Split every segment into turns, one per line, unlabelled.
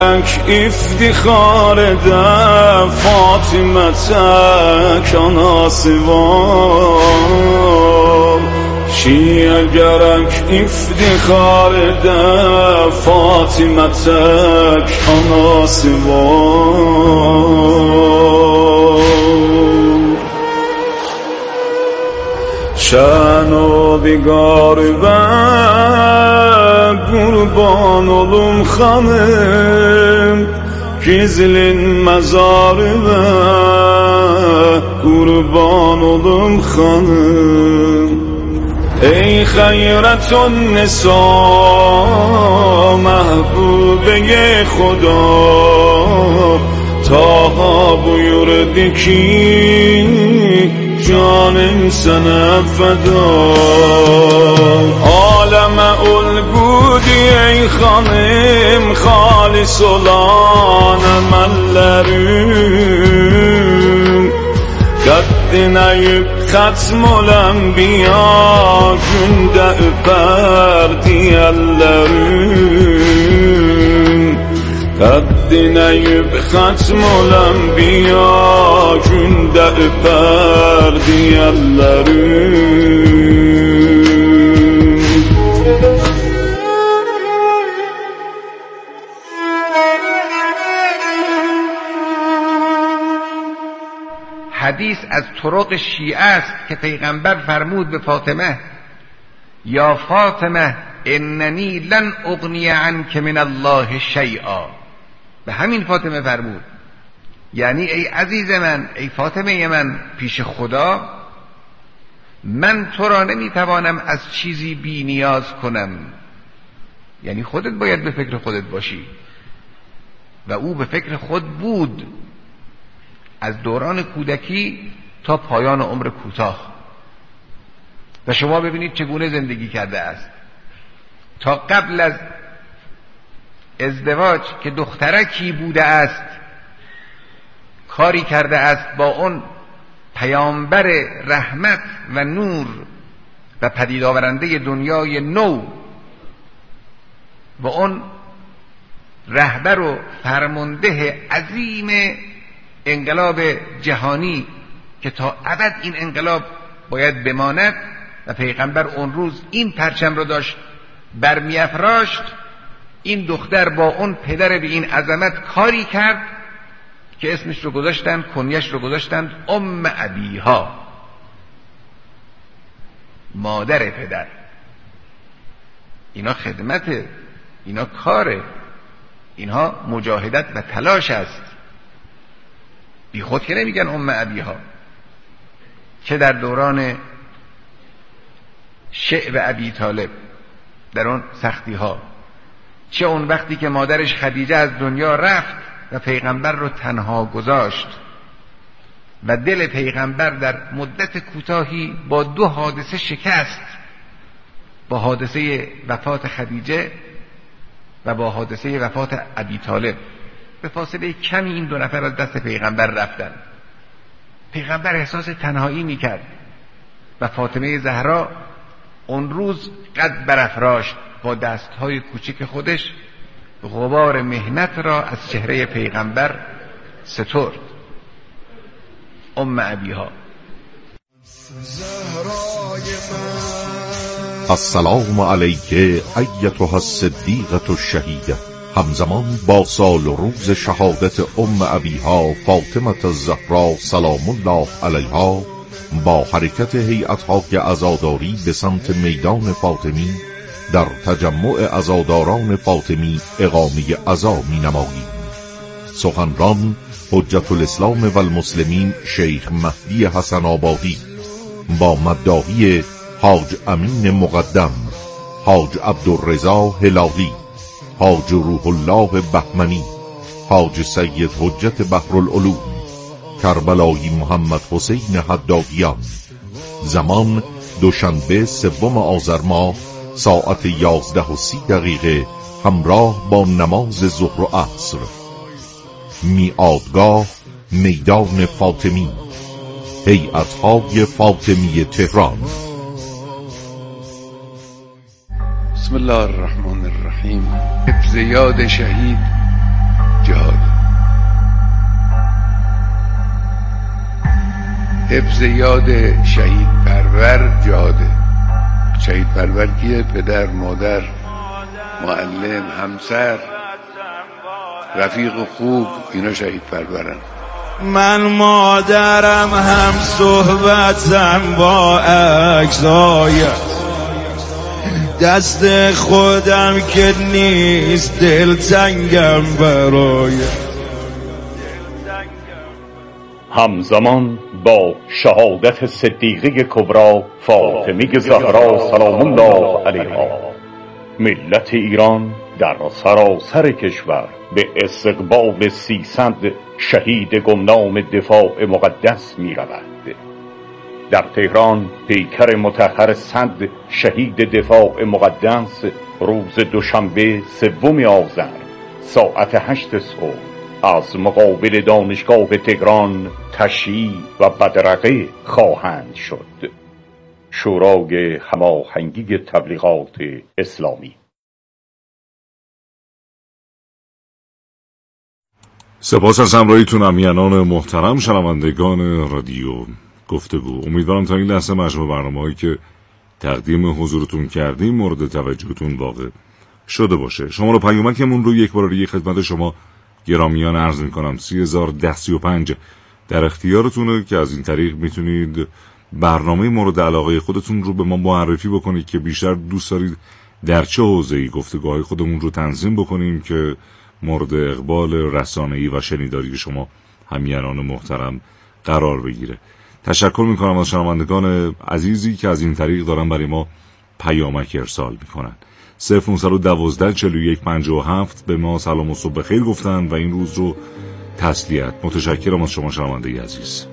افتخار ده فاطمتک آناسوار شیعه گرک افتخار ده فاطمتک آناسوار شن و بیگار و قربان olum hanım Gizlin mezarı ve kurban olum hanım Ey hayretun nisa mahbube Khuda Taha buyurdu ki canım sana feda Aleme ulgudi ey hanım halis olan emellerim Kaddine yük hatmol enbiya günde öper diyellerim Kaddine yük hatmol enbiya günde öper diyellerim
حدیث از طرق شیعه است که پیغمبر فرمود به فاطمه یا فاطمه اننی لن اغنی عنک من الله شیئا به همین فاطمه فرمود یعنی ای عزیز من ای فاطمه من پیش خدا من تو را نمیتوانم از چیزی بی نیاز کنم یعنی خودت باید به فکر خودت باشی و او به فکر خود بود از دوران کودکی تا پایان عمر کوتاه و شما ببینید چگونه زندگی کرده است تا قبل از ازدواج که دخترکی بوده است کاری کرده است با اون پیامبر رحمت و نور و پدید آورنده دنیای نو و اون رهبر و فرمانده عظیم انقلاب جهانی که تا ابد این انقلاب باید بماند و پیغمبر اون روز این پرچم رو داشت برمیافراشت این دختر با اون پدر به این عظمت کاری کرد که اسمش رو گذاشتن کنیش رو گذاشتن ام ابیها مادر پدر اینا خدمته اینا کاره اینها مجاهدت و تلاش است بی خود که نمیگن ام ابیها چه در دوران شعب ابی طالب در اون سختی ها چه اون وقتی که مادرش خدیجه از دنیا رفت و پیغمبر رو تنها گذاشت و دل پیغمبر در مدت کوتاهی با دو حادثه شکست با حادثه وفات خدیجه و با حادثه وفات ابی طالب به فاصله کمی این دو نفر از دست پیغمبر رفتن پیغمبر احساس تنهایی میکرد و فاطمه زهرا اون روز قد برافراشت با دستهای کوچک خودش غبار مهنت را از چهره پیغمبر سترد ام ابیها
السلام علیک ایتها الصدیقة الشهیده همزمان با سال و روز شهادت ام ابیها فاطمه الزهرا سلام الله علیها با حرکت هیئت‌های عزاداری به سمت میدان فاطمی در تجمع عزاداران فاطمی اقامه عزا می‌نماییم. سخنران حجت الاسلام و المسلمین شیخ مهدی حسن آبادی با مداحی حاج امین مقدم، حاج عبدالرضا هلالی، حاج روح الله بهمنی، حاج سید حجت بحرالعلوم، کربلایی محمد حسین حدادیان. زمان دوشنبه 3 آذر ماه ساعت 11:30 همراه با نماز ظهر و عصر. میعادگاه میدان فاطمی، هیئت‌های فاطمی تهران.
بسم الله الرحمن الرحیم. حفظ یاد شهید حفظ یاد شهید پرور جاده. شهید پرور کیه؟ پدر، مادر، معلم، همسر، رفیق خوب، اینا شهید پرورن.
من مادرم هم صحبتم با اجزای دست خودم که نیست دلتنگم برای.
همزمان با شهادت صدیقه کبری فاطمه زهرا سلام الله علیها، ملت ایران در سراسر کشور به استقبال 300 شهید گمنام دفاع مقدس می رود. در تهران پیکر مطهر 100 شهید دفاع مقدس روز دوشنبه 3 آذر ساعت 8 صبح از مقابل دانشگاه تهران تشییع و بدرقه خواهند شد. شورای هماهنگی تبلیغات اسلامی.
سپاس از همراهیتون امیانان محترم، شنوندگان رادیو گفتگو. امیدوارم تا این لحظه مجموع برنامه‌هایی که تقدیم حضورتون کردیم مورد توجهتون واقع شده باشه. شما رو پیامکمون رو یک بار دیگه خدمت شما گرامیان عرض می‌کنم 301035 در اختیارتونه که از این طریق میتونید برنامه مورد علاقه خودتون رو به ما معرفی بکنید که بیشتر دوست دارید در چه حوزه‌ای گفتگوهای خودمون رو تنظیم بکنیم که مورد اقبال رسانه‌ای و شنیداری شما همیهنان محترم قرار بگیره. تشکر میکنم از شنوندگان عزیزی که از این طریق دارن برای ما پیامک ارسال میکنن. 0512 41 57 به ما سلام و صبح بخیر گفتن و این روز رو تسلیت. متشکرم از شما شنونده عزیز.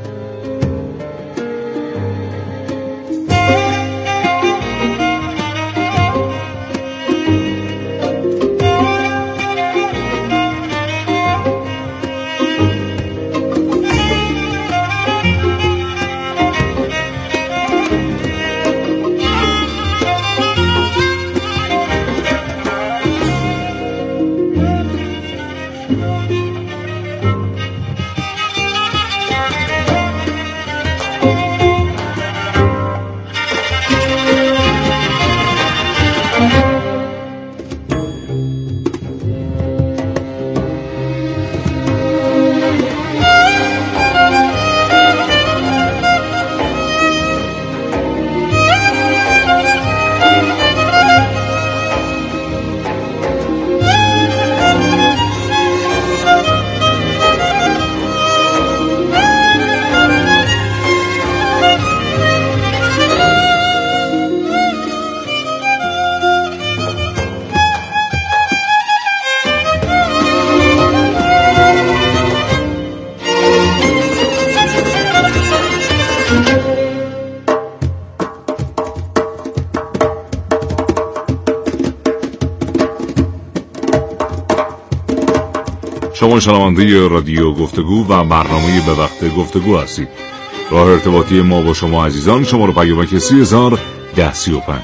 شما شنونده رادیو گفتگو و برنامه به وقت گفتگو هستید. راه ارتباطی ما با شما عزیزان شماره پیامک 301035.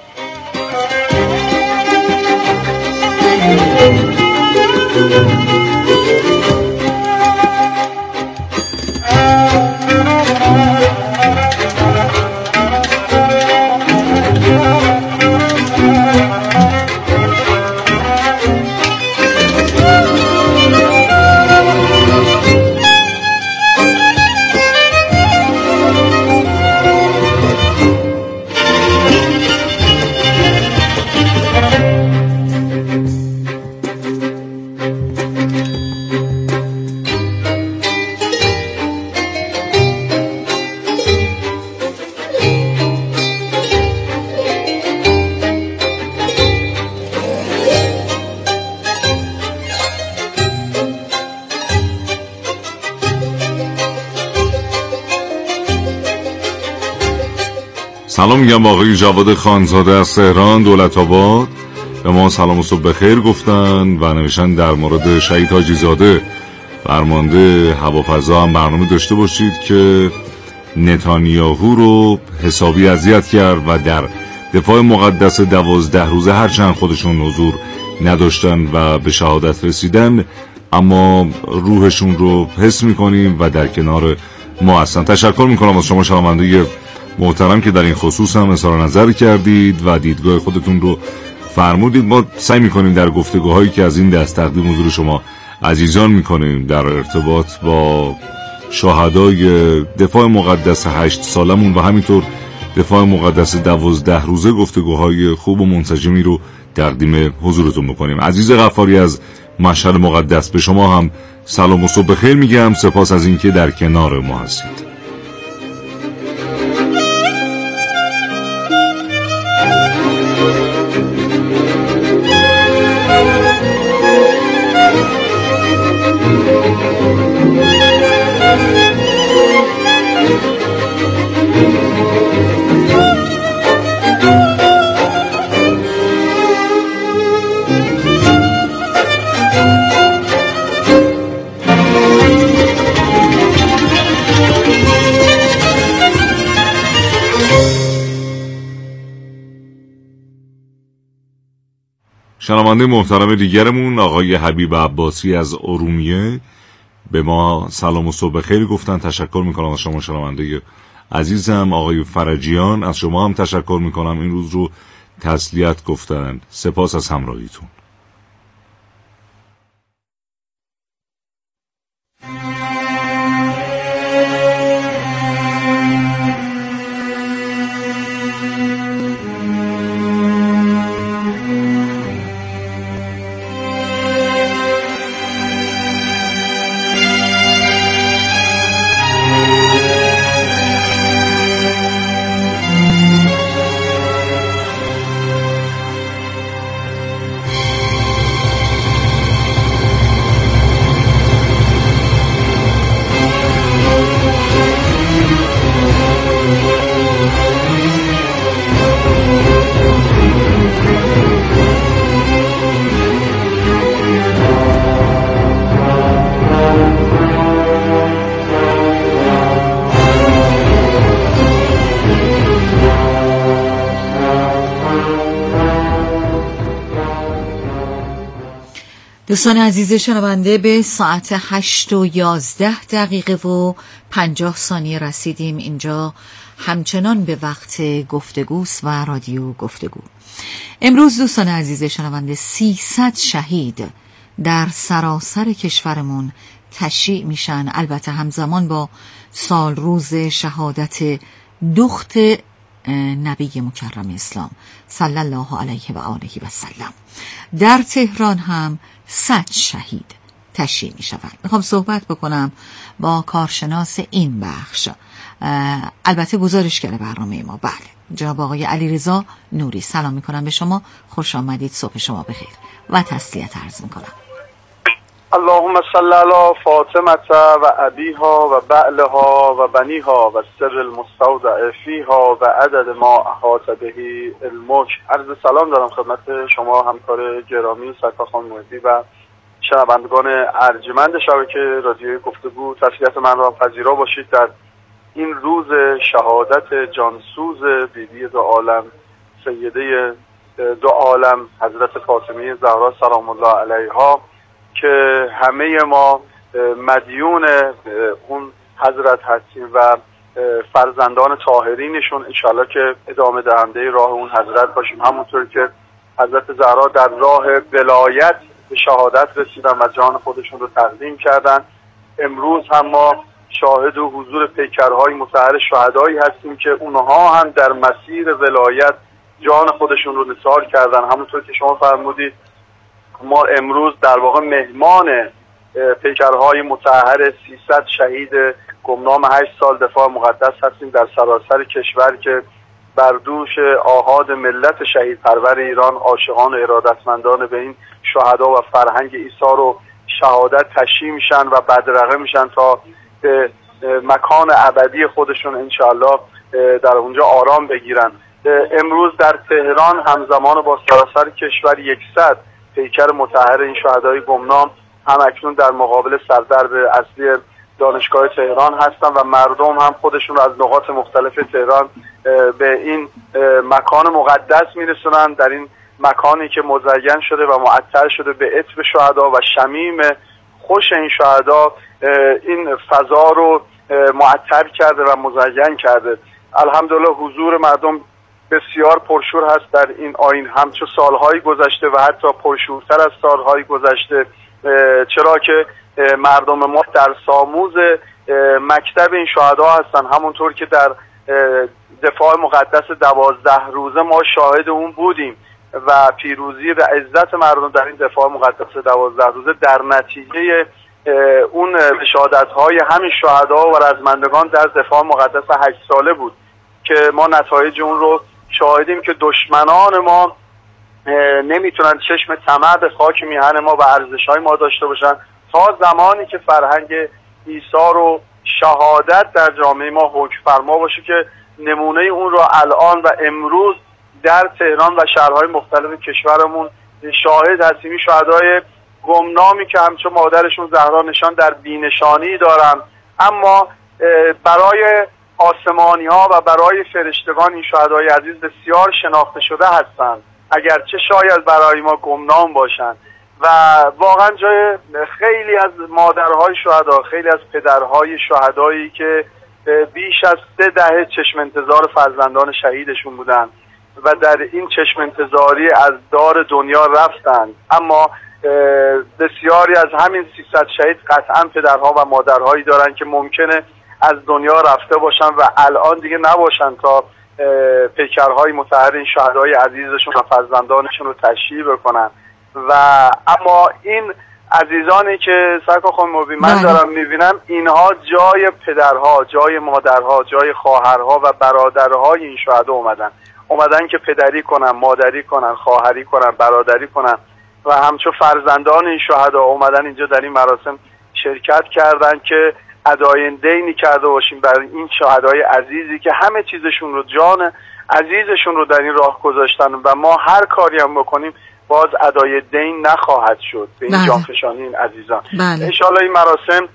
سلام میگم با آقای جواد خانزاده از تهران دولت آباد. به ما سلام و صبح بخیر گفتن و نوشتن در مورد شهید حاجی زاده فرمانده هوافضا هم برنامه داشته باشید که نتانیاهو رو حسابی اذیت کرد و در دفاع مقدس 12 روزه هرچند خودشون حضور نداشتن و به شهادت رسیدن اما روحشون رو حس میکنیم و در کنار ما هستند. تشکر میکنم از شما شنونده محترم که در این خصوص هم اظهار نظر کردید و دیدگاه خودتون رو فرمودید. ما سعی میکنیم در گفتگوهایی که از این دست تقدیم حضور شما عزیزان میکنیم در ارتباط با شهدای دفاع مقدس 8 سالمون و همینطور دفاع مقدس 12 روزه گفتگوهای خوب و منسجمی رو تقدیم حضورتون بکنیم. عزیز غفاری از مشهد مقدس، به شما هم سلام و صبح بخیر میگم. سپاس از اینکه در کنار ما هستید. شنونده محترم دیگرمون آقای حبیب عباسی از ارومیه به ما سلام و صبح خیر گفتن. تشکر میکنم از شما شنونده عزیزم. آقای فرجیان از شما هم تشکر میکنم، این روز رو تسلیت گفتن. سپاس از همراهیتون.
دوستان عزیز شنونده، به ساعت 8:11 و 50 ثانیه رسیدیم. اینجا همچنان به وقت گفتگوست و رادیو گفتگو. امروز دوستان عزیز شنونده 300 شهید در سراسر کشورمون تشییع میشن، البته همزمان با سال روز شهادت دخت نبی مکرم اسلام صلی الله علیه و آله و سلم. در تهران هم 100 شهید تشییع می شود. میخوام صحبت بکنم با کارشناس این بخش، البته گزارشگر برنامه ما، بله، جناب آقای علیرضا نوری. سلام میکنم به شما، خوش آمدید، صبح شما بخیر و تسلیت عرض میکنم.
اللهم صل علی فاطمه و ابیها و بعلها و بنیها و سر المستودع فیها و عدد ما احاط به علمک. عرض سلام دارم خدمت شما همکار گرامی سرکارخان محیطی و شنوندگان ارجمند شبکه رادیوی گفتگو. تسلیت من را پذیرا باشید در این روز شهادت جانسوز بیبی دو عالم، سیده دو عالم حضرت فاطمه زهرا سلام الله علیها، که همه ما مدیون اون حضرت هستیم و فرزندان طاهرینشون انشالله که ادامه دهنده راه اون حضرت باشیم. همونطور که حضرت زهرا در راه ولایت به شهادت رسیدن و جان خودشون رو تقدیم کردن، امروز هم ما شاهد و حضور پیکرهای مطهر شهدایی هستیم که اونها هم در مسیر ولایت جان خودشون رو نثار کردن. همونطور که شما فرمودید ما امروز در واقع مهمان پیکرهای مطهر 300 شهید گمنام 8 سال دفاع مقدس هستیم در سراسر کشور که بر دوش آحاد ملت شهید پرور ایران، عاشقان و ارادتمندان به این شهدا و فرهنگ عیسی رو شهادت تشییع میشن و بدرقه میشن تا به مکان ابدی خودشون انشاءالله در اونجا آرام بگیرن. امروز در تهران همزمان با سراسر کشور 100 پیکر مطهر این شهدای گمنام هم اکنون در مقابل سردرب اصلی دانشگاه تهران هستن و مردم هم خودشون رو از نقاط مختلف تهران به این مکان مقدس میرسونن، در این مکانی که مزین شده و معطر شده به عطر شهدا و شمیم خوش این شهدا این فضا رو معطر کرده و مزین کرده. الحمدلله حضور مردم بسیار پرشور هست در این آیین، همچو سالهای گذشته و حتی پرشورتر از سالهای گذشته، چرا که مردم ما در ساموز مکتب این شهدا هستن. همونطور که در دفاع مقدس 12 روزه ما شاهد اون بودیم و پیروزی و عزت مردم در این دفاع مقدس 12 روزه در نتیجه اون شهادت‌های همین شهدا و رزمندگان در دفاع مقدس 8 ساله بود که ما نتایج اون رو شاهدیم که دشمنان ما نمیتونن چشم طمع به خاک میهن ما و ارزش‌های ما داشته باشن تا زمانی که فرهنگ ایثار و شهادت در جامعه ما حکم فرما باشه که نمونه اون رو الان و امروز در تهران و شهرهای مختلف کشورمون شاهد هستیم. این شهدای گمنامی که همچون مادرشون زهرا نشان در بینشانی دارن، اما برای آسمانی ها و برای فرشتگان این شهدای عزیز بسیار شناخته شده هستند، اگرچه شاید برای ما گمنام باشند. و واقعا جای خیلی از مادرهای شهدا، خیلی از پدرهای شهدایی که بیش از 3 دهه چشم انتظار فرزندان شهیدشون بودن و در این چشم انتظاری از دار دنیا رفتن، اما بسیاری از همین 300 شهید قطعا پدرها و مادرهایی دارن که ممکنه از دنیا رفته باشن و الان دیگه نباشن تا پیکرهای مطهر این شهدای عزیزشون و فرزندانشون رو تشییع بکنن. و اما این عزیزانی که سرکار خانم مبی من دارم میبینم، اینها جای پدرها، جای مادرها، جای خواهرها و برادرهای این شهدا اومدن که پدری کنن، مادری کنن، خواهری کنن، برادری کنن و همچون فرزندان این شهدا اومدن اینجا در این مراسم شرکت کردن که ادای دینی کرده باشیم برای این شهدای عزیزی که همه چیزشون رو، جان عزیزشون رو در این راه گذاشتن و ما هر کاری هم بکنیم باز ادای دین نخواهد شد به این جانفشانی این عزیزان. انشاءالله این مراسم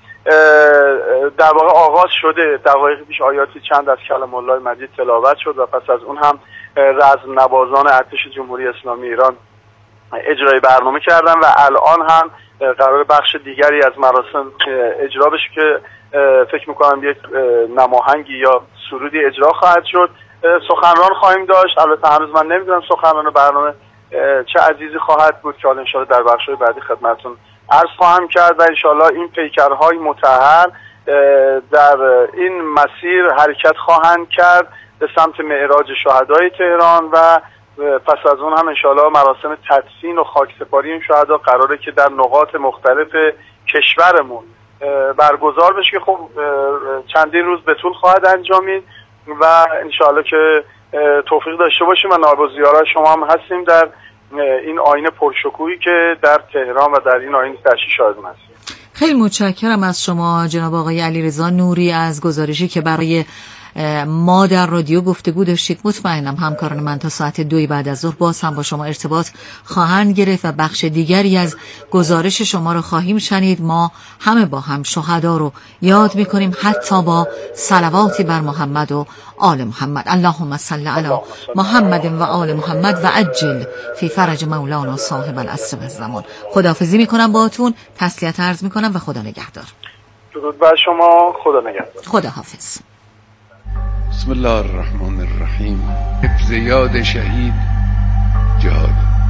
در واقع آغاز شده. دقایق پیش آیاتی چند از کلام الله مجید تلاوت شد و پس از اون هم رزم نوازان ارتش جمهوری اسلامی ایران اجرای برنامه کردن و الان هم قرار بخش دیگری از مراسم اجرا بشه که فکر میکنم یک نماهنگی یا سرودی اجرا خواهد شد. سخنران خواهیم داشت، البته هنوز من نمیدونم سخنران برنامه چه عزیزی خواهد بود که حالا انشاءالله در بخش‌های بعدی خدمتتون عرض خواهم کرد و انشاءالله این پیکرهای مطهر در این مسیر حرکت خواهند کرد به سمت معراج شهدای تهران و پس از اون هم انشاءالله مراسم تدفین و خاکسپاری این شهدا قراره که در نقاط مختلف کشورمون برگزار بشه که خب چندین روز به طول خواهد انجامید و انشاءالله که توفیق داشته باشیم و نایب الزیارای شما هم هستیم در این آیین پرشکوهی که در تهران و در این آیین تشییع شاهدون هستیم.
خیلی متشکرم از شما جناب آقای علیرضا نوری از گزارشی که برای ما در رادیو گفتگو داشتید. مطمئنم همکاران من تا ساعت 2 بعد از ظهر باز هم با شما ارتباط خواهند گرفت و بخش دیگری از گزارش شما رو خواهیم شنید. ما همه با هم شهدا رو یاد میکنیم، حتی با صلواتی بر محمد و آل محمد. اللهم صل علی محمد و آل محمد و عجل فی فرج مولانا صاحب العصر و الزمان. خداحافظی میکنم باهاتون، تسلیت عرض میکنم و خدا نگهدار.
درود بر شما، خدا نگهدار.
خداحافظ.
بسم الله الرحمن الرحیم. حفظ یاد شهید جهاد.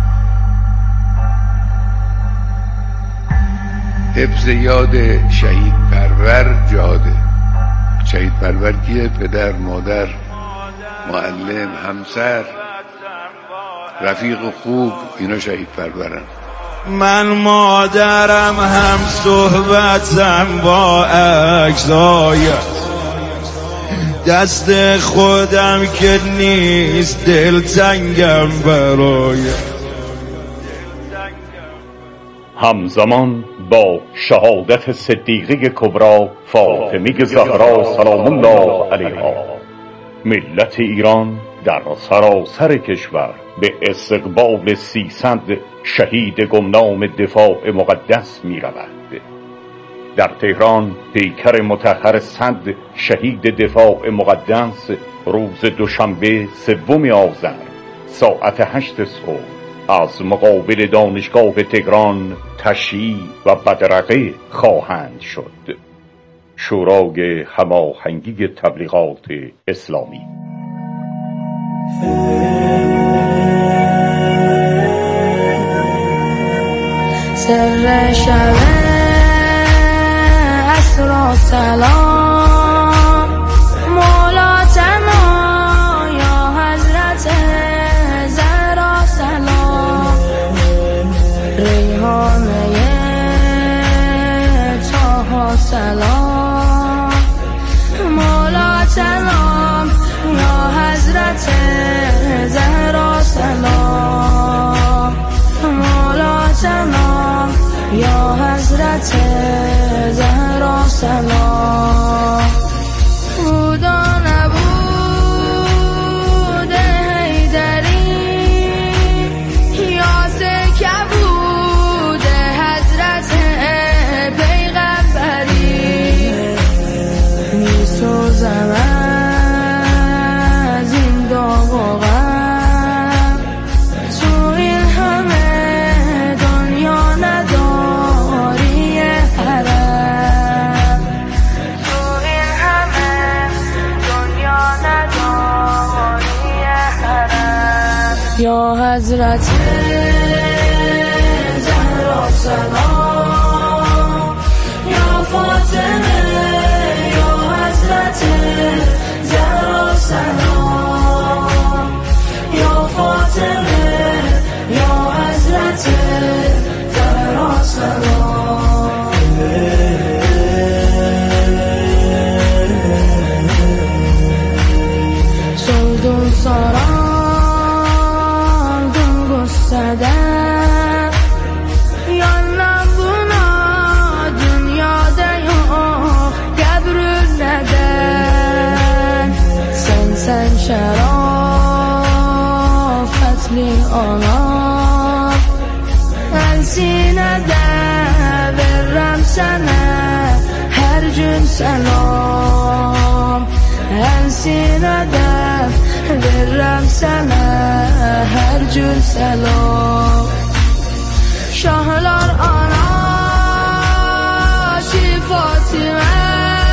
حفظ یاد شهید پرور جهاده. شهید پرور کیه؟ پدر، مادر، معلم، همسر، رفیق خوب، اینا شهید پرورن.
من مادرم هم صحبتم با اجزای دست خودم که نیست دل تنگم برای.
همزمان با شهادت صدیقه کبری فاطمه زهرا سلام الله علیها، ملت ایران در سراسر کشور به استقبال 300 شهید گمنام دفاع مقدس می رود. در تهران پیکر مطهر 100 شهید دفاع مقدس روز دوشنبه 3 آذر ساعت 8 صبح از مقابل دانشگاه تهران تشییع و بدرقه خواهند شد. شورای هماهنگی تبلیغات اسلامی.
سر شب اسرا سلام مولا تنا یا حضرت زهرا سلام ریحانه طه سلام مولا تنا یا حضرت زهرا سلام مولا تنا یا حضرت زهرا سلام بود و نبود حیدری یا کبود حضرت پیغمبری می سوزم از این داغ و غم تو این همه دنیا نداری حرم تو این همه دنیا نداری حرم یا حضرت زهرا سلام یا فاطمه یا حضرت زهرا سلام یا فاطمه یا حضرت زهرا سلام سلطان ساران دنگو صدر یا نبونا دنیا دیا گبر ندن سن شرافت لی آناب السینه برم سنه هر جون سلام السینه برم سنه هر جون سلام شهلار آنا شی فاطمه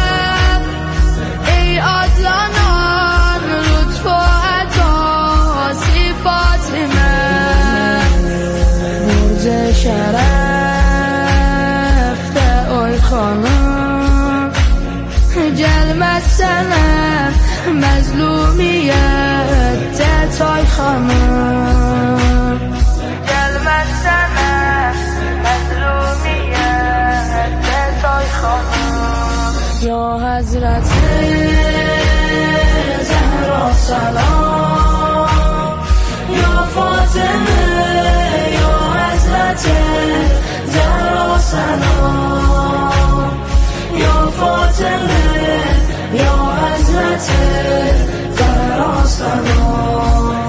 ای عدلانان لطف و عطا سی فاطمه برز شرف اوی خانم جلمت سنم مظلومیت تای خانم جلمت سنم مظلومیت تای خانم یا حضرت زهرا سلام یا فاطمه یا حضرت زهرا سلام یا فاطمه یا حضرت زهرا سلام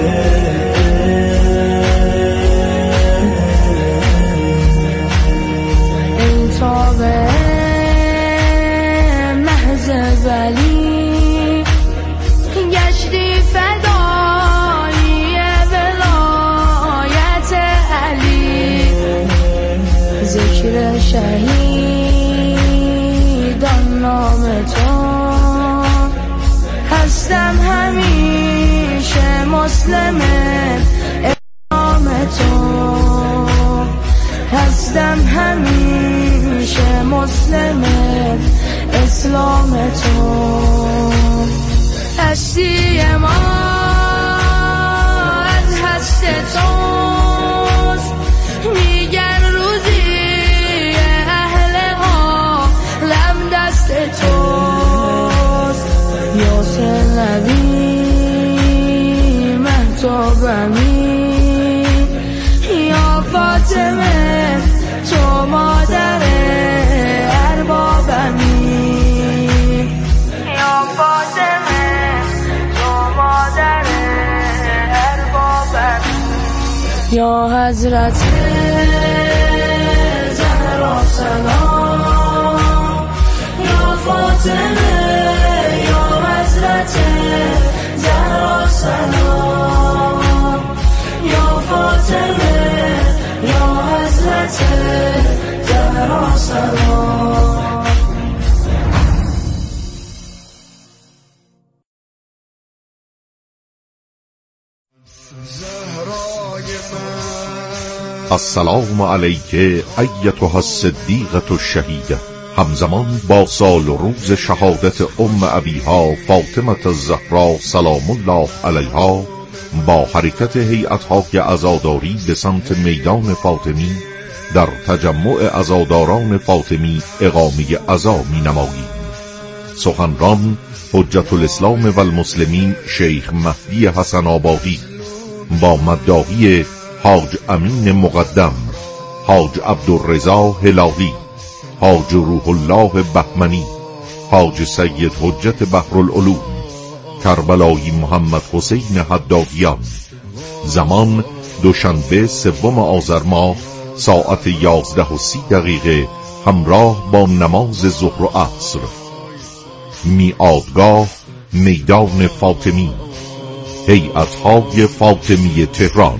این تابه محض ولی گشتی فدایی ولایت علی ذکر شهیدان نام تو هستم همیشه مسلم امام تو هستم همیشه مسلم اسلام تو هستی ما از هست توست میگن روزی اهل عالم دست توست یاسر نبی مهتابمی یا فاطمه تو مادر اربابمی یا فاطمه تو مادر اربابمی یا حضرت زهرا سلام یا فاطمه یا حضرت زهرا سلام یا فاطمه یا حضرت زهرا سلام
السلام علیک ایتها الصدیقة الشهیده. همزمان با سال و روز شهادت ابیها فاطمه الزهرا سلام الله علیها با حرکت هیئت‌های عزاداری به سمت میدان فاطمی در تجمع عزاداران فاطمی اقامه عزا می‌نماییم. سخنران حجت الاسلام و المسلمین شیخ مهدی حسن آبادی با مداحی حاج امین مقدم، حاج عبدالرضا هلالی، حاج روح الله بهمنی، حاج سید حجت بحرالعلوم، کربلایی محمد حسین حدادیان. زمان دوشنبه 3 آذر ماه ساعت 11:30 همراه با نماز ظهر و عصر. میعادگاه میدان فاطمی، هیئت‌های فاطمی تهران.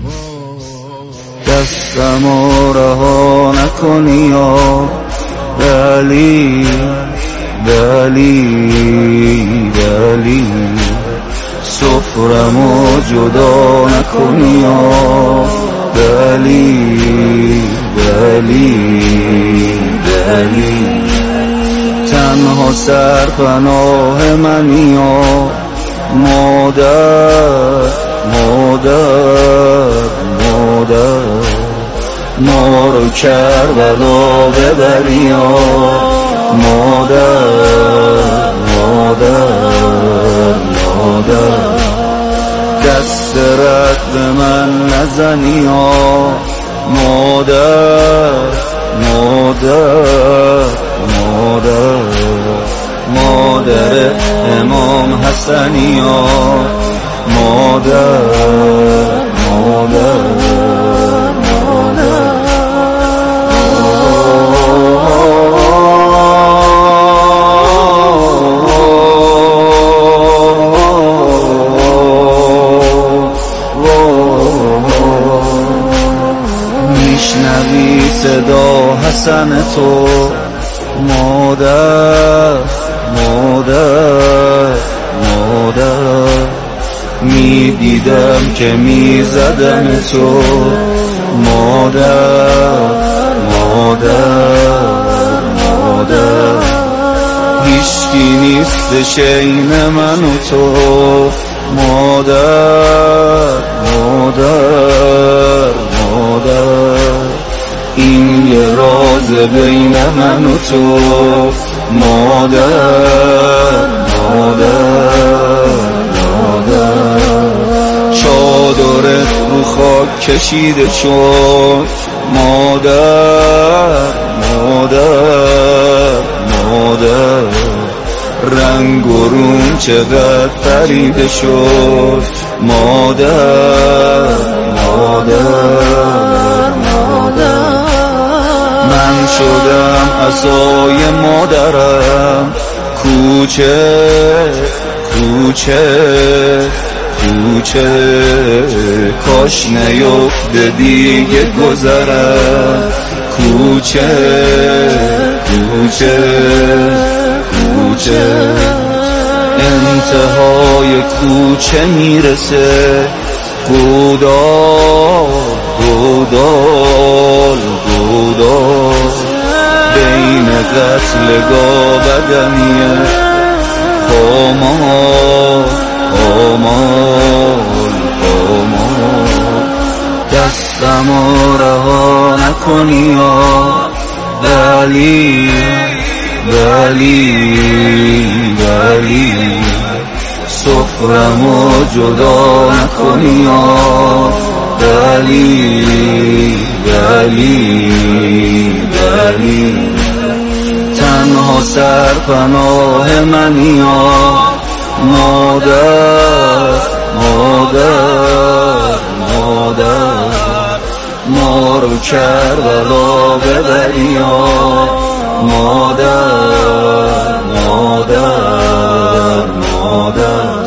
دستمو رها نکنی یا دلی دلی دلی، سفرمو جدا نکنی یا دلی دلی دلی، تنها سرپناه منی یا مادر مادر مادر، ما رو کربلا ببری یا مادر مادر مادر، دست رد به من نزنی یا مادر مادر مادر، مادر امام حسنی یا مادر مادر مادر. میشنوی صدا حسن تو مادر مادر مادر، میدیدم که میزدن تو مادر مادر مادر، هیچکی نیست شین من و تو مادر مادر مادر، این یه راز بین من و تو مادر مادر مادر، چادرت رو خاک کشیده شد مادر مادر مادر، رنگ و روم چقدر پریده شد مادر مادر مادر، من شدم عصای مادرم، کوچه کوچه کوچه، کاش نیفته دیگه گذرم کوچه کوچه کوچه، انتهای کوچه میرسه گودال گودال گودال، بین قتلگاه بدنیه پامال پامال پامال، دستمو رها نکنی یا ولی ولی ولی، سفرمو جدا نکنی یا ولی ولی ولی، تنها سرپناه منی یا مادر مادر مادر، ما رو کربلا ببری یا مادر مادر مادر.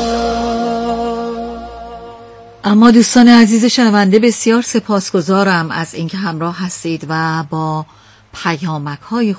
اما دوستان عزیز شنونده، بسیار سپاسگزارم از اینکه همراه هستید و با پیامک‌های